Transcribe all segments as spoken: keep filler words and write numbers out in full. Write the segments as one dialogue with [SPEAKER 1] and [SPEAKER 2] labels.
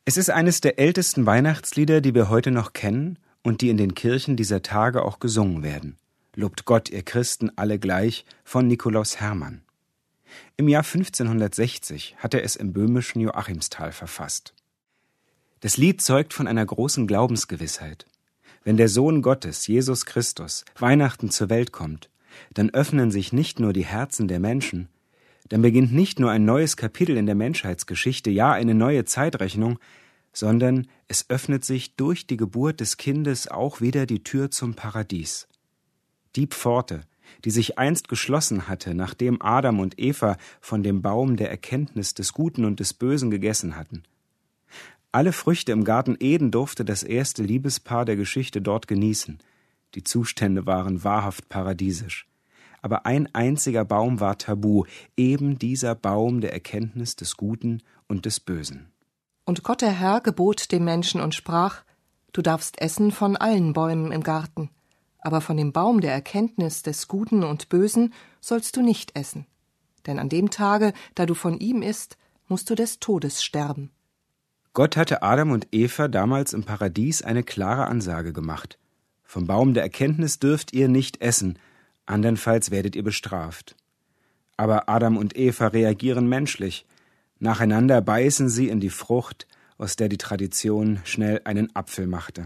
[SPEAKER 1] Es ist eines der ältesten Weihnachtslieder, die wir heute noch kennen und die in den Kirchen dieser Tage auch gesungen werden. Lobt Gott, ihr Christen, alle gleich, von Nikolaus Hermann. Im Jahr fünfzehnhundertsechzig hat er es im böhmischen Joachimsthal verfasst. Das Lied zeugt von einer großen Glaubensgewissheit. Wenn der Sohn Gottes, Jesus Christus, Weihnachten zur Welt kommt, dann öffnen sich nicht nur die Herzen der Menschen, dann beginnt nicht nur ein neues Kapitel in der Menschheitsgeschichte, ja eine neue Zeitrechnung, sondern es öffnet sich durch die Geburt des Kindes auch wieder die Tür zum Paradies. Die Pforte, die sich einst geschlossen hatte, nachdem Adam und Eva von dem Baum der Erkenntnis des Guten und des Bösen gegessen hatten. Alle Früchte im Garten Eden durfte das erste Liebespaar der Geschichte dort genießen. Die Zustände waren wahrhaft paradiesisch. Aber ein einziger Baum war tabu, eben dieser Baum der Erkenntnis des Guten und des Bösen.
[SPEAKER 2] Und Gott der Herr gebot dem Menschen und sprach: Du darfst essen von allen Bäumen im Garten, aber von dem Baum der Erkenntnis des Guten und Bösen sollst du nicht essen. Denn an dem Tage, da du von ihm isst, musst du des Todes sterben.
[SPEAKER 1] Gott hatte Adam und Eva damals im Paradies eine klare Ansage gemacht. Vom Baum der Erkenntnis dürft ihr nicht essen, andernfalls werdet ihr bestraft. Aber Adam und Eva reagieren menschlich. Nacheinander beißen sie in die Frucht, aus der die Tradition schnell einen Apfel machte.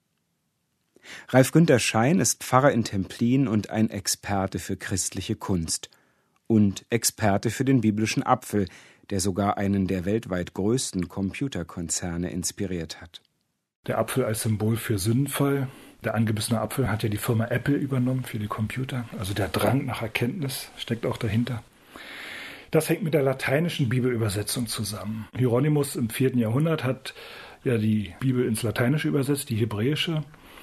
[SPEAKER 1] Ralf Günther Schein ist Pfarrer in Templin und ein Experte für christliche Kunst. Und Experte für den biblischen Apfel, der sogar einen der weltweit größten Computerkonzerne inspiriert hat.
[SPEAKER 3] Der Apfel als Symbol für Sündenfall. Der angebissene Apfel hat ja die Firma Apple übernommen für die Computer. Also der Drang nach Erkenntnis steckt auch dahinter. Das hängt mit der lateinischen Bibelübersetzung zusammen. Hieronymus im vierten Jahrhundert hat ja die Bibel ins Lateinische übersetzt, die hebräische.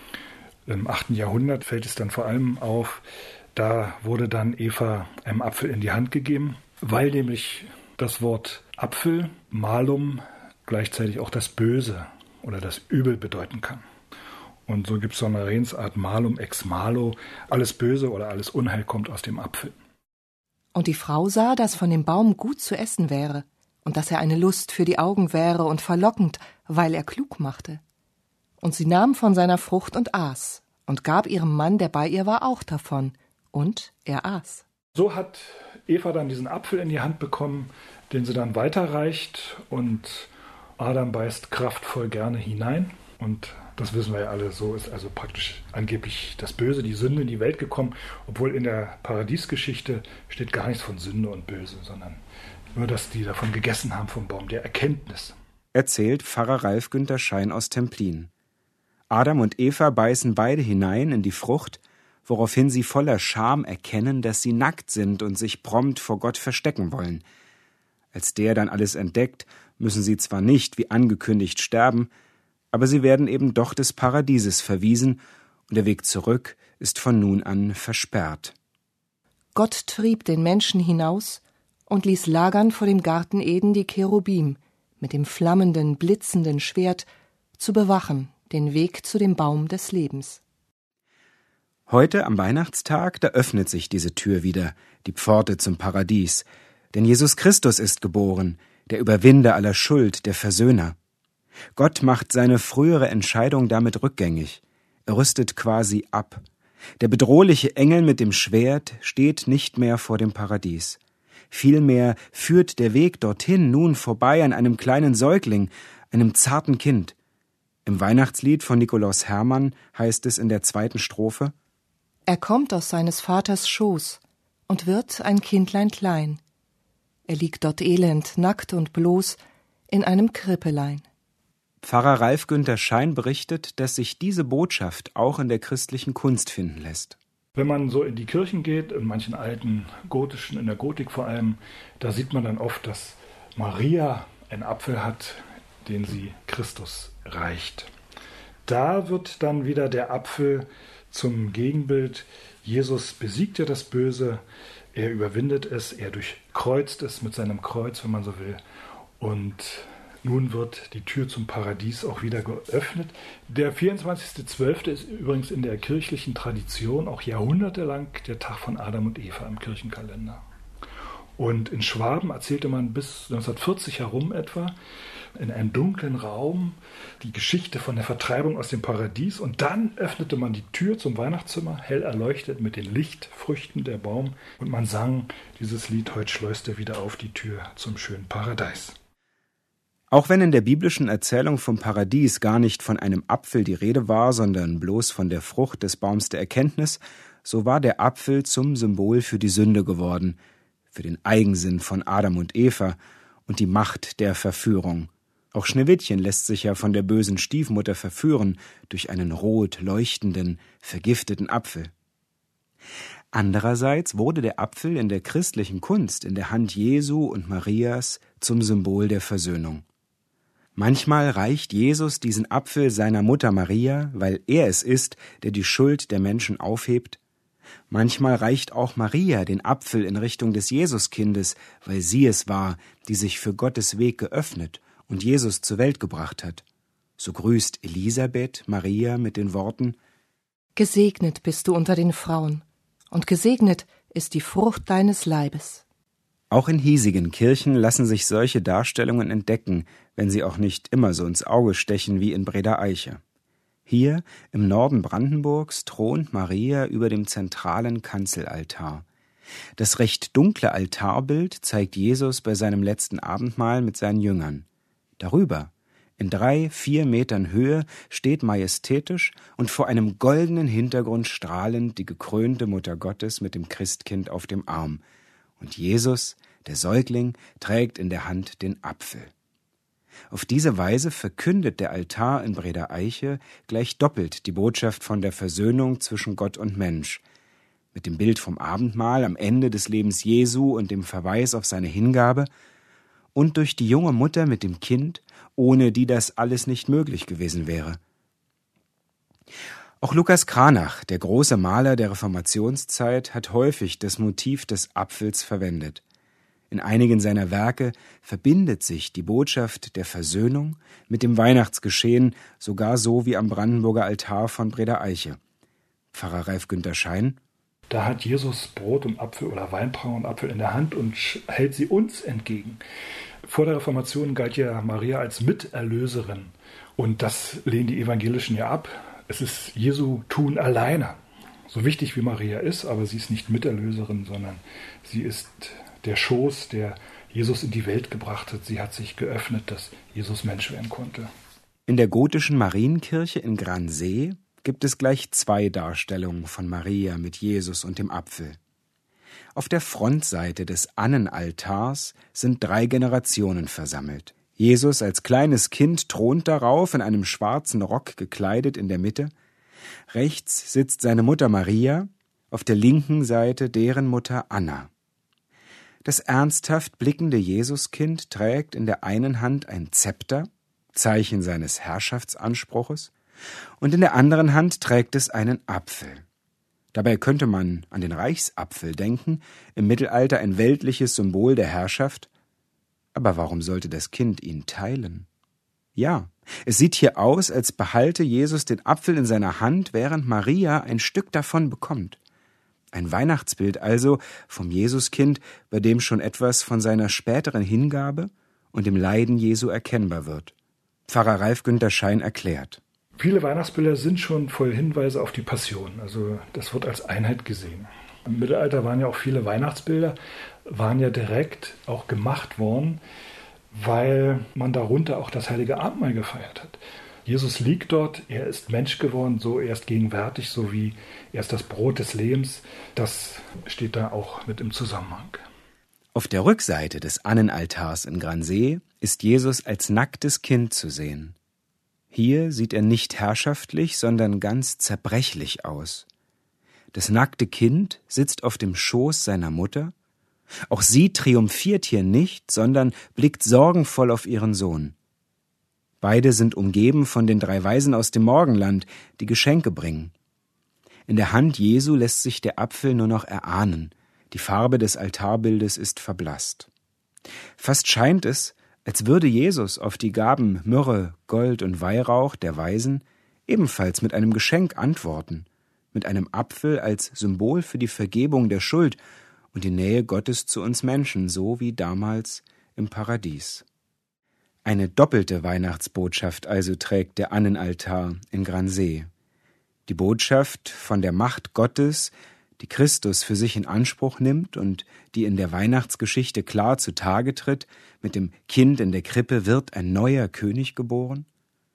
[SPEAKER 3] Im achten Jahrhundert fällt es dann vor allem auf, da wurde dann Eva einem Apfel in die Hand gegeben, weil nämlich das Wort Apfel, Malum, gleichzeitig auch das Böse oder das Übel bedeuten kann. Und so gibt es so eine Redensart Malum ex malo, alles Böse oder alles Unheil kommt aus dem Apfel.
[SPEAKER 2] Und die Frau sah, dass von dem Baum gut zu essen wäre und dass er eine Lust für die Augen wäre und verlockend, weil er klug machte. Und sie nahm von seiner Frucht und aß und gab ihrem Mann, der bei ihr war, auch davon, und er aß.
[SPEAKER 3] So hat Eva dann diesen Apfel in die Hand bekommen, den sie dann weiterreicht, und Adam beißt kraftvoll gerne hinein. Und das wissen wir ja alle, so ist also praktisch angeblich das Böse, die Sünde in die Welt gekommen, obwohl in der Paradiesgeschichte steht gar nichts von Sünde und Böse, sondern nur, dass die davon gegessen haben vom Baum der Erkenntnis.
[SPEAKER 1] Erzählt Pfarrer Ralf Günther Schein aus Templin. Adam und Eva beißen beide hinein in die Frucht, woraufhin sie voller Scham erkennen, dass sie nackt sind und sich prompt vor Gott verstecken wollen. Als der dann alles entdeckt, müssen sie zwar nicht, wie angekündigt, sterben, aber sie werden eben doch des Paradieses verwiesen, und der Weg zurück ist von nun an versperrt.
[SPEAKER 2] Gott trieb den Menschen hinaus und ließ lagern vor dem Garten Eden die Cherubim mit dem flammenden, blitzenden Schwert zu bewachen, den Weg zu dem Baum des Lebens.
[SPEAKER 1] Heute am Weihnachtstag, da öffnet sich diese Tür wieder, die Pforte zum Paradies. Denn Jesus Christus ist geboren, der Überwinder aller Schuld, der Versöhner. Gott macht seine frühere Entscheidung damit rückgängig. Er rüstet quasi ab. Der bedrohliche Engel mit dem Schwert steht nicht mehr vor dem Paradies. Vielmehr führt der Weg dorthin nun vorbei an einem kleinen Säugling, einem zarten Kind. Im Weihnachtslied von Nikolaus Hermann heißt es in der zweiten Strophe:
[SPEAKER 2] Er kommt aus seines Vaters Schoß und wird ein Kindlein klein. Er liegt dort elend, nackt und bloß in einem Krippelein.
[SPEAKER 1] Pfarrer Ralf Günther Schein berichtet, dass sich diese Botschaft auch in der christlichen Kunst finden lässt.
[SPEAKER 3] Wenn man so in die Kirchen geht, in manchen alten gotischen, in der Gotik vor allem, da sieht man dann oft, dass Maria einen Apfel hat, den sie Christus reicht. Da wird dann wieder der Apfel zum Gegenbild. Jesus besiegt ja das Böse, er überwindet es, er durchkreuzt es mit seinem Kreuz, wenn man so will. Und nun wird die Tür zum Paradies auch wieder geöffnet. Der vierundzwanzigster zwölfte ist übrigens in der kirchlichen Tradition auch jahrhundertelang der Tag von Adam und Eva im Kirchenkalender. Und in Schwaben erzählte man bis neunzehnhundertvierzig herum etwa in einem dunklen Raum die Geschichte von der Vertreibung aus dem Paradies. Und dann öffnete man die Tür zum Weihnachtszimmer, hell erleuchtet mit den Lichtfrüchten der Baum. Und man sang dieses Lied, heute schleust er wieder auf die Tür zum schönen Paradies.
[SPEAKER 1] Auch wenn in der biblischen Erzählung vom Paradies gar nicht von einem Apfel die Rede war, sondern bloß von der Frucht des Baums der Erkenntnis, so war der Apfel zum Symbol für die Sünde geworden, für den Eigensinn von Adam und Eva und die Macht der Verführung. Auch Schneewittchen lässt sich ja von der bösen Stiefmutter verführen durch einen rot leuchtenden, vergifteten Apfel. Andererseits wurde der Apfel in der christlichen Kunst in der Hand Jesu und Marias zum Symbol der Versöhnung. Manchmal reicht Jesus diesen Apfel seiner Mutter Maria, weil er es ist, der die Schuld der Menschen aufhebt. Manchmal reicht auch Maria den Apfel in Richtung des Jesuskindes, weil sie es war, die sich für Gottes Weg geöffnet und Jesus zur Welt gebracht hat. So grüßt Elisabeth Maria mit den Worten:
[SPEAKER 2] Gesegnet bist du unter den Frauen, und gesegnet ist die Frucht deines Leibes.
[SPEAKER 1] Auch in hiesigen Kirchen lassen sich solche Darstellungen entdecken, wenn sie auch nicht immer so ins Auge stechen wie in Breda Eiche. Hier im Norden Brandenburgs thront Maria über dem zentralen Kanzelaltar. Das recht dunkle Altarbild zeigt Jesus bei seinem letzten Abendmahl mit seinen Jüngern. Darüber, in drei, vier Metern Höhe, steht majestätisch und vor einem goldenen Hintergrund strahlend die gekrönte Mutter Gottes mit dem Christkind auf dem Arm. Und Jesus, der Säugling, trägt in der Hand den Apfel. Auf diese Weise verkündet der Altar in Breda Eiche gleich doppelt die Botschaft von der Versöhnung zwischen Gott und Mensch. Mit dem Bild vom Abendmahl am Ende des Lebens Jesu und dem Verweis auf seine Hingabe und durch die junge Mutter mit dem Kind, ohne die das alles nicht möglich gewesen wäre. Auch Lukas Cranach, der große Maler der Reformationszeit, hat häufig das Motiv des Apfels verwendet. In einigen seiner Werke verbindet sich die Botschaft der Versöhnung mit dem Weihnachtsgeschehen, sogar so wie am Brandenburger Altar von Breda Eiche. Pfarrer Ralf Günther Schein:
[SPEAKER 3] Da hat Jesus Brot und Apfel oder Weintrauben und Apfel in der Hand und hält sie uns entgegen. Vor der Reformation galt ja Maria als Miterlöserin. Und das lehnen die Evangelischen ja ab. Es ist Jesu Tun alleine. So wichtig wie Maria ist, aber sie ist nicht Miterlöserin, sondern sie ist der Schoß, der Jesus in die Welt gebracht hat. Sie hat sich geöffnet, dass Jesus Mensch werden konnte.
[SPEAKER 1] In der gotischen Marienkirche in Gransee gibt es gleich zwei Darstellungen von Maria mit Jesus und dem Apfel. Auf der Frontseite des Annenaltars sind drei Generationen versammelt. Jesus als kleines Kind thront darauf, in einem schwarzen Rock gekleidet in der Mitte. Rechts sitzt seine Mutter Maria, auf der linken Seite deren Mutter Anna. Das ernsthaft blickende Jesuskind trägt in der einen Hand ein Zepter, Zeichen seines Herrschaftsanspruches, und in der anderen Hand trägt es einen Apfel. Dabei könnte man an den Reichsapfel denken, im Mittelalter ein weltliches Symbol der Herrschaft. Aber warum sollte das Kind ihn teilen? Ja, es sieht hier aus, als behalte Jesus den Apfel in seiner Hand, während Maria ein Stück davon bekommt. Ein Weihnachtsbild also vom Jesuskind, bei dem schon etwas von seiner späteren Hingabe und dem Leiden Jesu erkennbar wird. Pfarrer Ralf Günther Schein erklärt:
[SPEAKER 3] Viele Weihnachtsbilder sind schon voll Hinweise auf die Passion, also das wird als Einheit gesehen. Im Mittelalter waren ja auch viele Weihnachtsbilder, waren ja direkt auch gemacht worden, weil man darunter auch das heilige Abendmahl gefeiert hat. Jesus liegt dort, er ist Mensch geworden, so er ist gegenwärtig, so wie er ist das Brot des Lebens. Das steht da auch mit im Zusammenhang.
[SPEAKER 1] Auf der Rückseite des Annenaltars in Gransee ist Jesus als nacktes Kind zu sehen. Hier sieht er nicht herrschaftlich, sondern ganz zerbrechlich aus. Das nackte Kind sitzt auf dem Schoß seiner Mutter. Auch sie triumphiert hier nicht, sondern blickt sorgenvoll auf ihren Sohn. Beide sind umgeben von den drei Weisen aus dem Morgenland, die Geschenke bringen. In der Hand Jesu lässt sich der Apfel nur noch erahnen. Die Farbe des Altarbildes ist verblasst. Fast scheint es, als würde Jesus auf die Gaben Myrrhe, Gold und Weihrauch der Weisen ebenfalls mit einem Geschenk antworten, mit einem Apfel als Symbol für die Vergebung der Schuld und die Nähe Gottes zu uns Menschen, so wie damals im Paradies. Eine doppelte Weihnachtsbotschaft also trägt der Annenaltar in Gransee. Die Botschaft von der Macht Gottes, die Christus für sich in Anspruch nimmt und die in der Weihnachtsgeschichte klar zutage tritt, mit dem Kind in der Krippe wird ein neuer König geboren.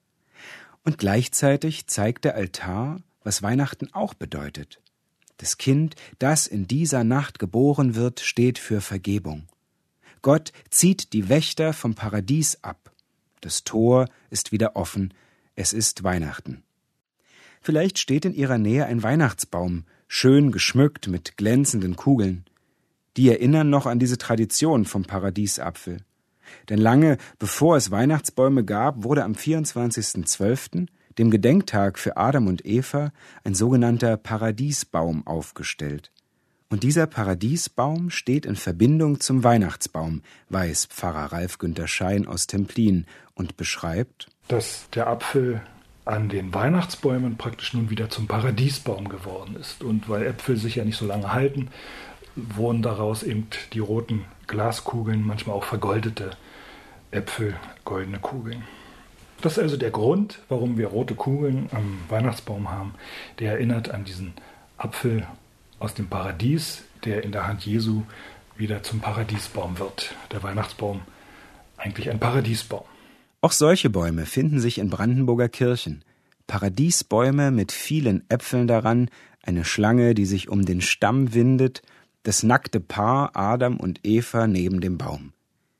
[SPEAKER 1] Und gleichzeitig zeigt der Altar, was Weihnachten auch bedeutet. Das Kind, das in dieser Nacht geboren wird, steht für Vergebung. Gott zieht die Wächter vom Paradies ab. Das Tor ist wieder offen, es ist Weihnachten. Vielleicht steht in ihrer Nähe ein Weihnachtsbaum, schön geschmückt mit glänzenden Kugeln. Die erinnern noch an diese Tradition vom Paradiesapfel. Denn lange bevor es Weihnachtsbäume gab, wurde am vierundzwanzigsten zwölften, dem Gedenktag für Adam und Eva, ein sogenannter Paradiesbaum aufgestellt. Und dieser Paradiesbaum steht in Verbindung zum Weihnachtsbaum, weiß Pfarrer Ralf Günther Schein aus Templin und beschreibt,
[SPEAKER 3] dass der Apfel an den Weihnachtsbäumen praktisch nun wieder zum Paradiesbaum geworden ist. Und weil Äpfel sich ja nicht so lange halten, wurden daraus eben die roten Glaskugeln, manchmal auch vergoldete Äpfel, goldene Kugeln. Das ist also der Grund, warum wir rote Kugeln am Weihnachtsbaum haben. Der erinnert an diesen Apfel aus dem Paradies, der in der Hand Jesu wieder zum Paradiesbaum wird. Der Weihnachtsbaum eigentlich ein Paradiesbaum.
[SPEAKER 1] Auch solche Bäume finden sich in Brandenburger Kirchen. Paradiesbäume mit vielen Äpfeln daran, eine Schlange, die sich um den Stamm windet, das nackte Paar Adam und Eva neben dem Baum.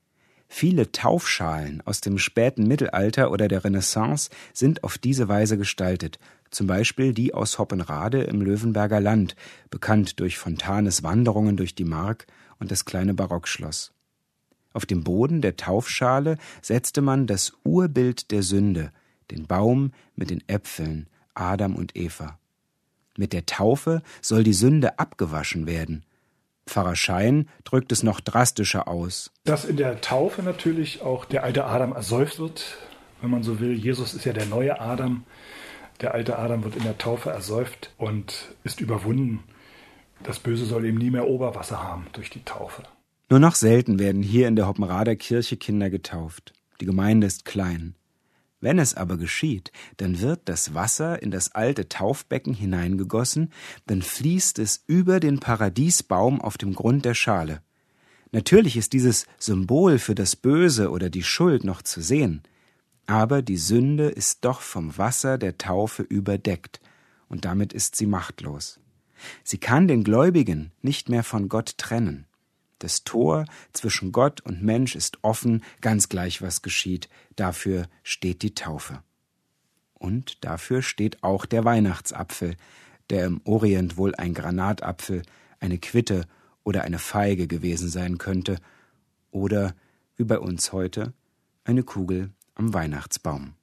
[SPEAKER 1] Viele Taufschalen aus dem späten Mittelalter oder der Renaissance sind auf diese Weise gestaltet, zum Beispiel die aus Hoppenrade im Löwenberger Land, bekannt durch Fontanes Wanderungen durch die Mark und das kleine Barockschloss. Auf dem Boden der Taufschale setzte man das Urbild der Sünde, den Baum mit den Äpfeln, Adam und Eva. Mit der Taufe soll die Sünde abgewaschen werden. Pfarrer Schein drückt es noch drastischer aus.
[SPEAKER 3] Dass in der Taufe natürlich auch der alte Adam ersäuft wird, wenn man so will. Jesus ist ja der neue Adam. Der alte Adam wird in der Taufe ersäuft und ist überwunden. Das Böse soll eben nie mehr Oberwasser haben durch die Taufe.
[SPEAKER 1] Nur noch selten werden hier in der Hoppenrader Kirche Kinder getauft. Die Gemeinde ist klein. Wenn es aber geschieht, dann wird das Wasser in das alte Taufbecken hineingegossen, dann fließt es über den Paradiesbaum auf dem Grund der Schale. Natürlich ist dieses Symbol für das Böse oder die Schuld noch zu sehen, aber die Sünde ist doch vom Wasser der Taufe überdeckt, und damit ist sie machtlos. Sie kann den Gläubigen nicht mehr von Gott trennen. Das Tor zwischen Gott und Mensch ist offen, ganz gleich was geschieht. Dafür steht die Taufe. Und dafür steht auch der Weihnachtsapfel, der im Orient wohl ein Granatapfel, eine Quitte oder eine Feige gewesen sein könnte, oder, wie bei uns heute, eine Kugel am Weihnachtsbaum.